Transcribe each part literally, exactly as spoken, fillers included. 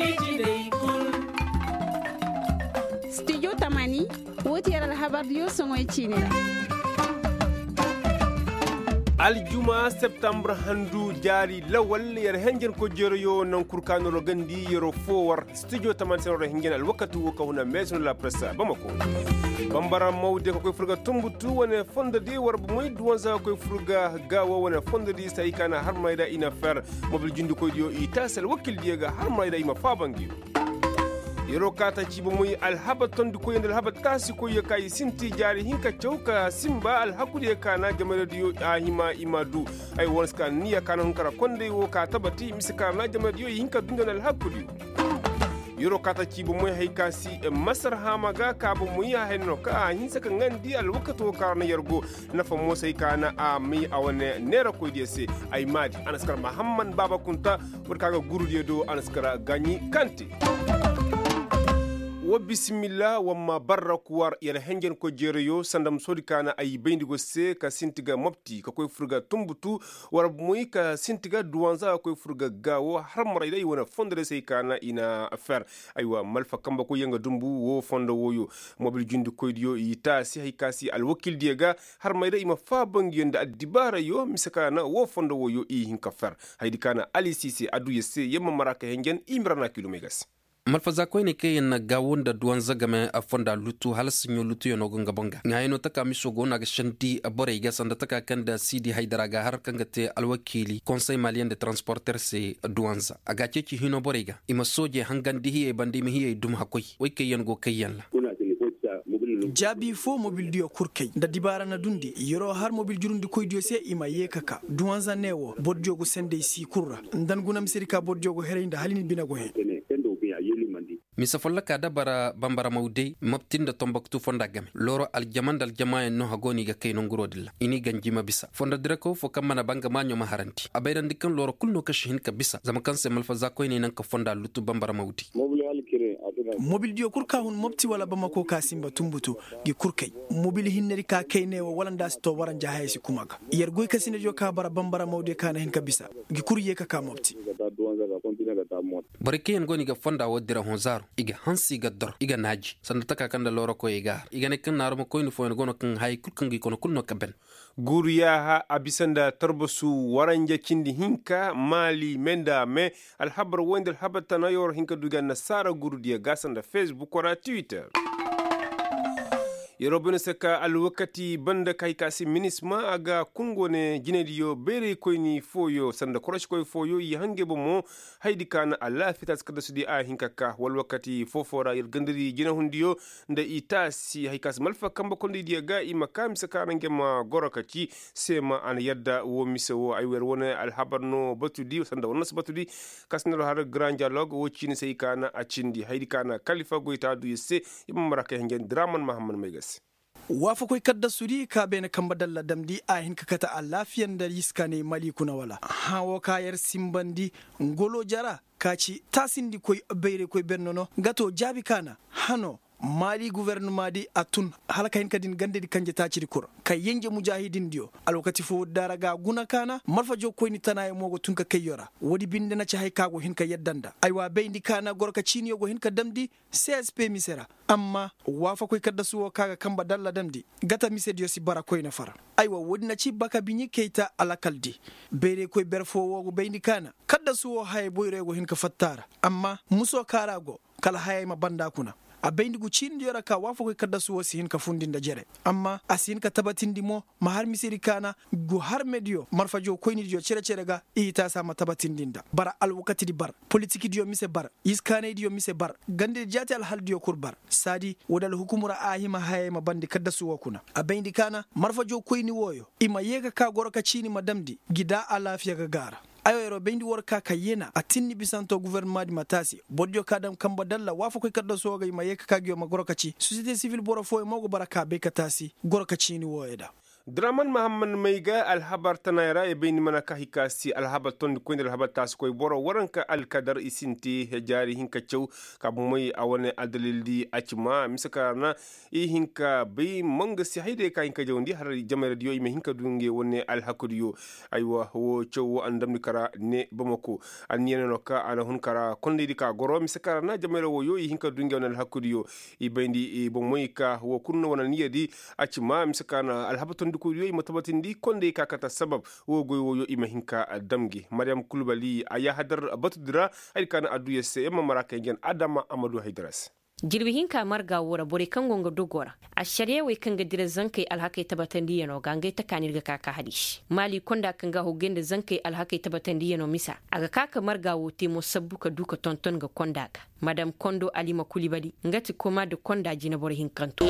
studio tamani woti yara habar yo songoy chine aljuma septembre handu jari lawal yar hengen ko joroyo nan kurkano ro gandi yoro fowar studio taman sen ro hengen al wakatu ko huna maison la presse bamako bambara mawde ko furga tumbutu wona fonde de war bu moy duwanza ko furga gawa wona fonde de sai kana har mayda ina fer mobil jundu ko dio itasal wakil diega har mayda ima fabangi yero kata cibo muy alhaba tondu ko yendal haba tasi ko yakay sinti jari hinka chauka simba alhakude kana jamare diyo ahima imadu ay wonska niya kana hunkara konde wo ka tabati misika na jamare diyo hinka dungal alhakudi yero kata cibo muy haykasi masar hamaga ka bo muy henno ka hinsa ka ngandi alwakato karna yargo nafa mosay kana a mi awane nera ko diyese ay madi anaskar muhammad baba kunta warkaga gurude do anaskara ganyi kanti wa bismillah wa ma barrakuwar yar hengen ko jereyo sandam sodikana ay bendigo se ka sintiga mopti ka koy furga tumbutu war muy ka sintiga duwanza koy furga gawo har maray day wona fondre sey kana ina affaire aywa malfa kamba ko yenga dumbu wo fondo woyo mobil jundu koy dio yita si hay kasi al wakil diega har mayda ima fa bangiyonda adibara yo misakana wo fondo woyo i hinka fer haydi kana ali sisi adu yesse yemma maraka hengen imrana kilomegas malfaza ko ne ke na gawon da duwan zagame a fonda lutu halsinyo lutu yo nogonga bonga ngayno taka misogo na shanti abore ga sanda taka kanda sidi haidara ga har kanga te alwakili conseil malien de transporteur se duwanza aga ceci hino borega ima soje hangandi hiye bandi mi hiye dum hakoy way ke yango kayan la jabi fo mobil dio kurkay da dibara na dundi yoro har mobil jurundi koy dio se ima yekaka duwanza newo bodjogo sende si kurra ndan gunam sirika bodjogo hereinda halini binago he misa follaka dabara bambara mawde maptinda tombaktu fonda game loro aljamandal jama'a no hagoni ga kayno ngurodilla ini ganjima bisa fonda direko fo kamana banga manyo maharanti abayran dikan loro kulno kashin ka bisa zama kanse malfa zakoy ne nan ka fonda lutu bambara mawdi mobil dio kurka hun mopti wala bamako ka simba tumbutu gi kurkay mobil hinneri ka kayne wala ndas to waran jahaysi kumaga yergoy kasine jo ka bara bambara mawde kana hin ka bisa gi kurye ka ka mopti barke en goni ga fonda wodira honzaro iga hansi ga dor iga naji sanda taka kanda loro ko iga iga ne kan naruma ko ni fo en gono kan hay kulkan gi kono kulno kaben guriya ha abisanda tarbasu waranja cindi hinka mali menda me alhabar wende alhabata na yor hinka duga nasara gurudiya gasanda facebook wala twitter yerobene seka alwakati banda kai kasi minisma aga kungone jinediyo bere koyni foyo sanda korosh koy foyo yi hange bomo haydi kana alla fitas kada sudi a hinkaka wal wakati fofora yel gandiri jina hundiyo nda itasi haykas malfa kamba kondi diya ga ima kam saka range ma gorakaci sema an yadda wo misewo ay wer wona al habarno batudi sanda wona batudi kasnero har grand dialogue wo chini sey kana acindi haydi kana khalifa goita du yesse imam maraka hengen draman mahamman megas wafa koy kadda suri ka bene kamba dalla damdi a hin ka kata alafiyan da yiska ne mali kuna wala hawo kayar simbandi ngolo jara kaci tasindi koy beere koy bennono gato jabi kana hano mali gouvernement di atun halaka hin kadin gande di kanje taciri kur kay yenje mujahidin dio alwakati fo daraga guna kana marfa jo koy ni tanaye mogo tunka kayyora wodi binde na ci hay kago hin ka yeddanda aywa beyndi kana gorka ciniyo go hin ka damdi C S P misera amma wafa koy kadda suwo kaga kamba dalla damdi gata misedio si bara koy na fara aywa wodi na ci baka binyi keita alakaldi bere koy berfo wogo beyndi kana kadda suwo hay boyrego hin ka fattara amma muso karago kala hay ma banda kuna a bendi gu cindi yora ka wafo koy kadda suwo si hin ka fundinda jere amma asin ka tabatindi mo ma har misiri kana gu har medio marfa jo koyni dio cere cere ga ita sama tabatindinda bara al wakati di bar politiki dio mise bar iskane dio mise bar gande jati al hal dio kurbar sadi wodal hukumura ahima haye ma bandi kadda suwo kuna a bendi kana marfa jo koyni woyo ima yega ka goroka cini madamdi gida alafiya ga gara ayo ero bendi worka kayena atinni bisanto gouvernement di matasi bodjo kadam kamba dalla wafa koy kadda soga ima yeka kagyo ma gorokaci société civile boro fo e mogo baraka be katasi gorokaci ni woyeda Draman Mahamman Maiga alhabar tanayra e bayni mana ka hikasi alhabar ton ko ndel alhabar tas koy boro waranka alkadar isinti jari hinka cew ka moy awane adalildi acima misakarna e hinka bay manga si hayde ka hinka jawndi har jama radio e hinka dunge wonne alhakudiyo aywa wo cew andamni kara ne bamako anniyene no ka ana hun kara kondidi ka goro misakarna jama wo yo e hinka dunge wonne alhakudiyo e bayndi e bo moy ka wo kunno wona niyadi acima misakarna alhabar ton ko yoy matabatindi konde kakata sabab wo goy wo yo ima hinka damgi Mariam Kulbali aya hadar batudira ay kana adu yesse emma maraka ngen Adama Amadou Haidras jirbi hinka marga wora bore kango nga dogora a shari'a wai kanga dire zankai alhakai tabatandi yano gangai ta kanirga kaka hadish mali konda kanga hogende zankai alhakai tabatandi yano misa aga kaka marga wote mo sabbuka duka tonton ga konda ka madam Kondo Alima Kulibali ngati koma de konda jina bore hinkanto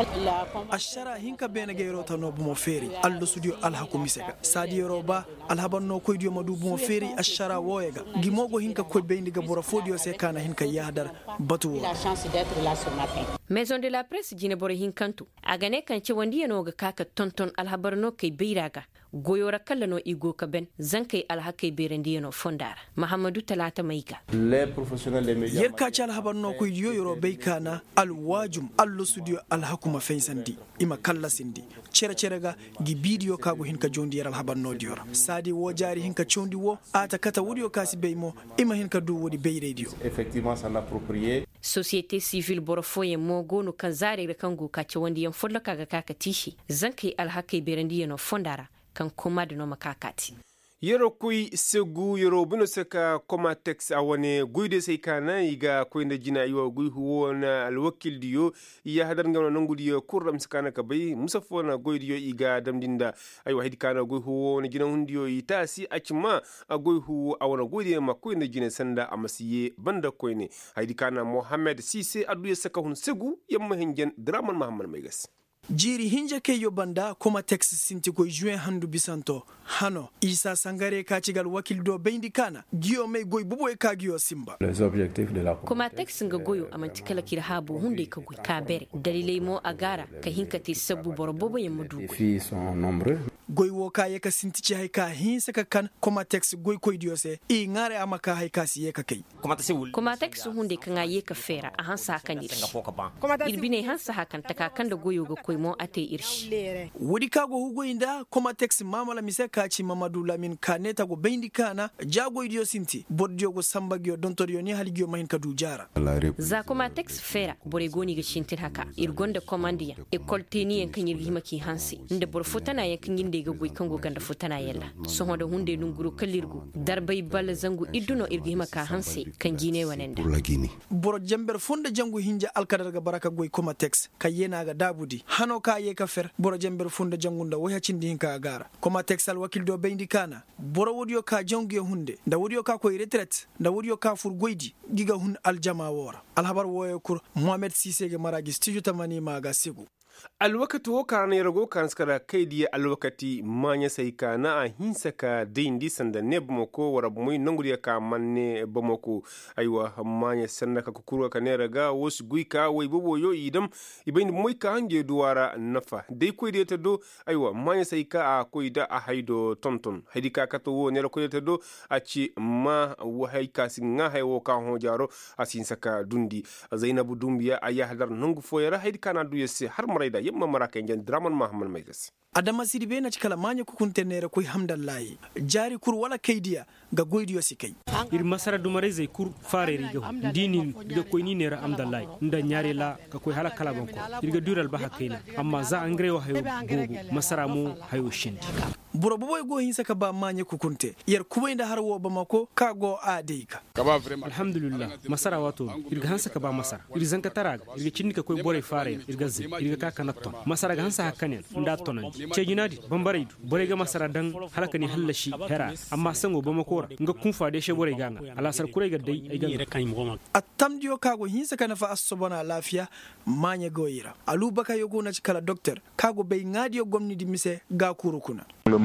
ashara hinka bena gero tano bumo feri allo studio alhaku misega sadi roba alhabanno ko dio madu bumo feri ashara woyega gimogo hinka ko bendi ga bora fodio se kana hinka yahdar batu d'être là ce matin. Maison de la presse jine bore hinkantu agane kanche wandi no ga kaka tonton alhabarno kay beiraga goyora kallano igo ka ben zankai alhakai berendi no fondara Mahamadou Talata Maiga les professionnels des médias yer ka ci alhabarno ko yoyoro beykana alwajum allo studio alhakuma fensandi ima kalla sindi cere cere ga gi bidiyo kago hinka jondi yer alhabarno diora sadi wo jari hinka chondi wo ata kata wudiyo kasi beymo ima hinka du wodi bey radio effectivement ça l'approprié société civile borofoye mo gonu kan zare da kango kace wanda yan folla kaga kaka tishi zankai alhakai berendi no fondara kan kuma da noma kakati yero kuy segu yero bino seka koma tex awane guyde sai kana iga koynde jina yo guy huwona alwakil diyo ya hadar ngam nangu diyo kurram sakana ka bay musafona guyde yo iga damdinda ay wahid kana guy huwona jina hundiyo itasi acima guy huwo awana guyde ma koynde jina sanda amasiye banda koyne haydi kana Mohamed Cissé adu seka hun segu yamma henjen Draman Mahamman Maigas jiri hinja ke yobanda koma text sinti ko juin handu bisanto hano Isa Sangare ka cigal wakil do bendi kana giyo mai goy bubo e ka giyo simba les objectifs de la koma text nga goyo amanti kala kira habu hunde ka goy ka bere dalilai mo agara ka hinka te sabu borbobo ya mudu les filles sont nombreux goy wo ka yeka sinti ci hay ka hinsa ka kan koma text goy koy diyo se e ngare amaka hay ka si yeka kai koma text hunde ka nga yeka fera a hansa kan yi irbine hansa hakan taka kan da goyo ga koy mo ate irshi wodi kago hugo inda koma text mamala mise kaci Mamadou Lamine Kaneta go bendi kana jago idio sinti boddio go sambagio dontorio ni haligio mahin kadu jara za koma text fera bore goni ga shintir haka irgonda komandiya école teni en kanyir hima ki hansi nde bor futana ya kanyinde ga goy kango ganda futana yella so hodo hunde nunguru kalirgu darbay bal zangu iduno irgi hima ka hansi kan gine wanenda boro jamber fonde jangu hinja alkadar ga baraka goy koma text kayena ga dabudi hano ka ye ka fer boro jamber fonde jangunda wo hacindi hinka agara koma text al wakil do bendi kana boro wodiyo ka jangu hunde nda wodiyo ka koy retraite nda wodiyo ka fur goydi giga hun aljama wora alhabar woyo kur Mohamed Cissé ge maragi studio tamani maga segu alwakati wo karana yarago kan skara kaidi alwakati manya sai kana a hinsa ka dindi sanda ne bamako wara bumui nanguri ka manne bamako aiwa manya sanda ka kukuru ka ne raga wasu guika wai bobo yo idam ibain moi ka hange duwara nafa dai ko ide do aiwa manya sai ka a koida a haido tonton haidi ka kato wo ne ko ide do a ci ma wa hay ka singa hay wo ka ho jaro asin saka dundi Zainabu Dumbiya aya hadar nangu foyara haidi kana du yesse har marai da yamma maraka ngen Draman Mahamman Maigas adama sidibe na cikala manya ku kuntenere koy hamdallahi jari kur wala kaydiya ga goydiyo sikay ir masara dumare zai kur fare riga dinin ga koy ni nera amdallahi nda nyare la ga koy hala kala banko irga dural ba hakina amma za angre wa hayo gogo masara mu hayo shindi buro boy go hinsa ka ba manya ku kunte yar kubai da har wo ba mako ka go adeika alhamdulillah masara wato irga hansa ka ba masara ir zanka taraga irga cinni ka koy bore fare irga zi irga ka kanaton masara ga hansa hakanen nda tonan ce ginadi bambare du bore ga masara dan halaka ni hallashi hera amma sango ba makora nga kun fade she bore ganga ala sar kure ga dai ai ganga atam dio kago hinsa kana fa asobona lafiya manya goyira alubaka yogo na cikala doctor kago be ngadi yo gomni di mise ga kurukuna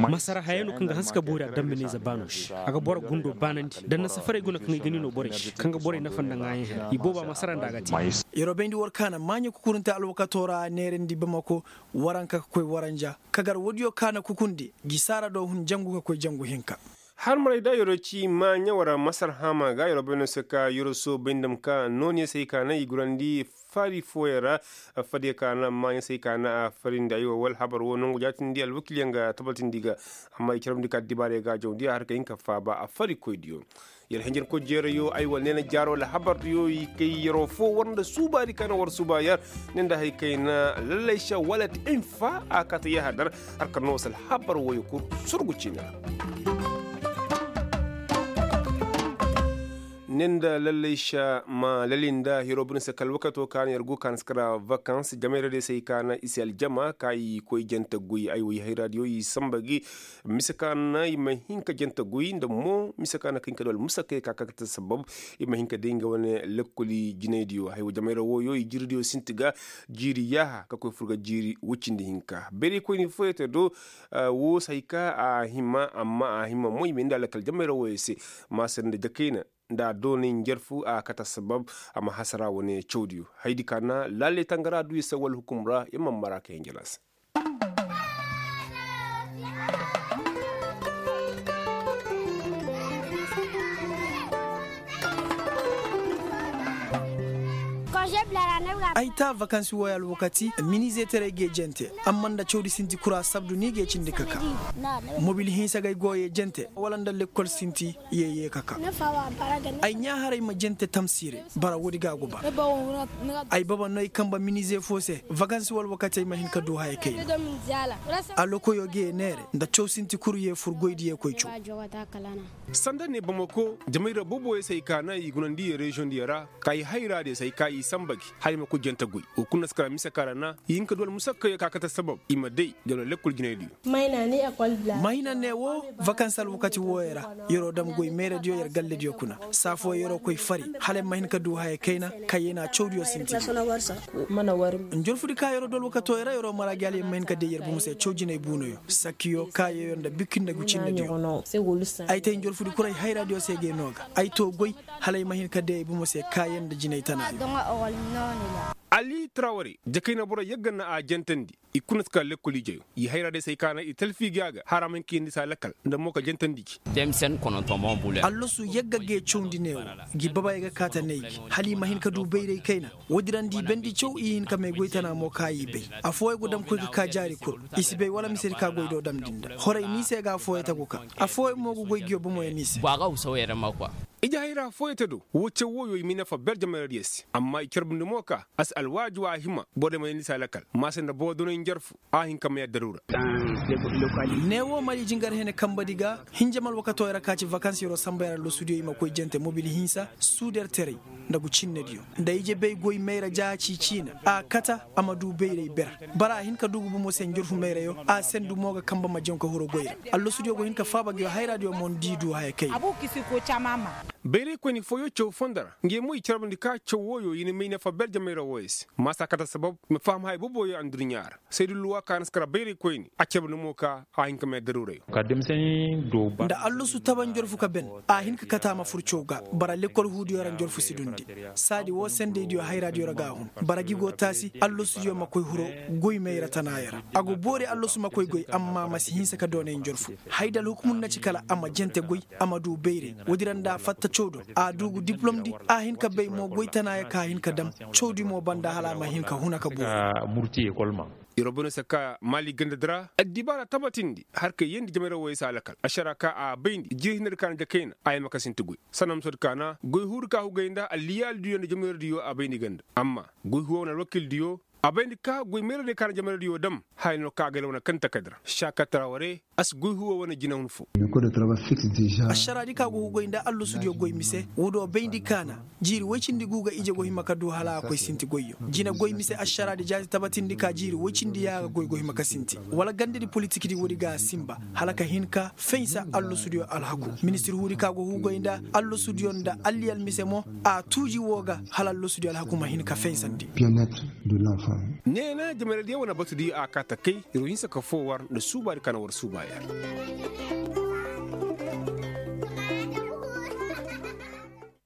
masara hayano kanga haska bora dambe ne zabanosh aga bora gundo banandi dan na safare guna kanga gani no bore kanga bore na fanda ngaye iboba masara ndaga ti yoro bendi warkana manyo kukurunta alwakatora nerendi bamako waranka koy waranja kagar wodiyo kana kukundi gisara do hun jangu koy jangu hinka har marai da yoro ci ma nyawara masar hama ga yoro beno seka yoro so bendam ka noni sai kana igurandi fari foyara fadi kana ma sai kana farin da yiwa wal habar wonon gujatin di alwakil yanga tabatin diga amma ikiram dika dibare ga jawdi har ka inka fa ba a fari koy diyo yel henjen ko jere yo ay wal nena jaro la habar yo kay yoro fo wonda suba di kana war suba yar nenda hay kayna lalaysha walat infa akata ya hadar har kan wasal habar woyo ko surgucina nenda lalaysha ma lalinda hirobun sakal wakato kan yargo kan skara vacances jamere de sai kana isel jama kai koy jenta guyi ay wi hay radio yi sambagi misakana ima hinka jenta guyi nda mo misakana kinka dol musake kakakta sabab ima hinka dinga wone lekkoli jinediyo hay jamere wo yo jirdiyo sintiga jiri yaha ka koy furga jiri wucindi hinka beri ko ni foyete do uh, wo sayka a hima amma a hima moy min dalakal jamere wo yese ma sende jakena da donin jarfu a kata sabab a mahasara wani chodiyo haidi kana lalle tangara du yasa wal hukumra imam maraka yangelas aita vacances woyal wakati minize terege jente amanda chodi sinti kura sabdu nige cinde kaka mobile hinsa gay goye jente walanda l'école sinti yeye kaka ay nyaharay ma jente tamsire bara wodi gago ba ay baba noy kamba minize fose vacances wal wakati ma hin ka do hay kay aloko yoge nere nda chow sinti kuru ye furgoydi ye koy chu sanda ne bamako jamaira bobo sai kana igunandi region diara kai hayra de sai kai sambagi hayma ko jenta guy o kunna skara misa karana yinka dol musakka ya kakata sabab ima dai gano lekul ginedi mayna ne école bla mayna ne wo vacances al wakati woyera yoro dam goy mere dio yer galle dio kuna safo yoro koy fari hale mahin ka du hay kayna kayena chowdio sinti mana war njolfudi ka yoro dol wakato yera yoro mara gali mahin ka de yer bu musse chowjine buno yo sakiyo kaye yonda bikinda gucinne dio ay tay njolfudi kuray hay radio sege noga ay to goy hale mahin ka de bu musse kayenda jinay tanay Ali Traore jakayna bora yagana a jentandi ikunas ka lekoli jeyo yi hayra de sai kana italfi gaga haraman kindi sa lakal nda moka jentandi ki demsen kono to mon bule allo su yagga ge chondi ne gi baba yaga kata ne halima hin ka du beere kaina wodirandi bendi chow in ka me goitana mo kayi be afoy go dam ko ka jari kur isibe wala misir ka goido dam dinda horay ni se ga foy ta ko ka afoy mo go goy gyo bo mo ni se ba ga uso yere makwa ija hayra foyete do woce woyo yimina fa berjama ries amma ikerbunde moka as alwaju wa hima bode may nisa lakal masenda bodo no jarfu a hin kam ya darura newo mali jingar hene kambadiga hinjamal wakato era kaci vacances yoro sambara lo studio ima koy jente mobile hinsa suder tere ndagu cinne dio ndayje bey goy meira jaaci cina a kata amadu beyre ber bara hin ka dugu mo sen jorfu meira yo a sendu moga kamba ma jonka horo goyra allo studio go hin ka faba gyo hay radio mon didu hay kay abu kisi ko chamama bere ko ni foyo chow fondara nge moy charbandi ka chow woyo yini meyna fa berjama woyes masa kata sabab me fam hay bobo yo andrinyar seydu luwa kan skara bere ko ni acebe no moka a hin ka me darure ka demseni do ba nda allo su taban jorfu ka ben a hin ka kata ma furchoga bara lekol hudu yoran jorfu sidundi sadi wo sende dio hay radio raga hun bara gigo tasi allo su yo makoy huro goy meira tanayara ago bore allo su makoy goy amma masi hinsa ka done jorfu haydal hukumun na cikala amma jente goy amadu beire wodiranda fatta chodo a dugu diplôme di a hin ka bey mo goy tanaya ka hin ka dam chodi mo banda hala ma hin ka hunaka bo murti école ma irobuna saka mali gandadra adibara tabatindi har ka yendi jamera woy salakal asharaka a bayndi jihinar kan jakena ay makasin tugui sanam sod kana goy hur ka hugayda aliyal diyo de jamera diyo a bayndi ganda amma goy huwa na wakil diyo abendi ka goy mere de kan jamera diyo dam hayno ka gele wona kanta kadra shaka trawore as goy huwa wona jinawun fu ko de travail fixe déjà ashara di ka go goy nda allo studio goy mise wodo bendi kana jiri wecindi guga ije go himaka do hala ko sinti goyyo jina goy mise ashara di jazi tabatindi ka jiri wecindi ya goy go himaka sinti wala gande di politique di wodi ga simba halaka hinka fensa allo studio alhaku ministre huri ka go goy nda allo studio nda alli al mise mo a tuji woga halal studio alhaku ma hinka fensandi bien-être de l'enfant ne na jamare da yawa na batu di a kata kai irohin saka fowar da su ba da kanawar su baya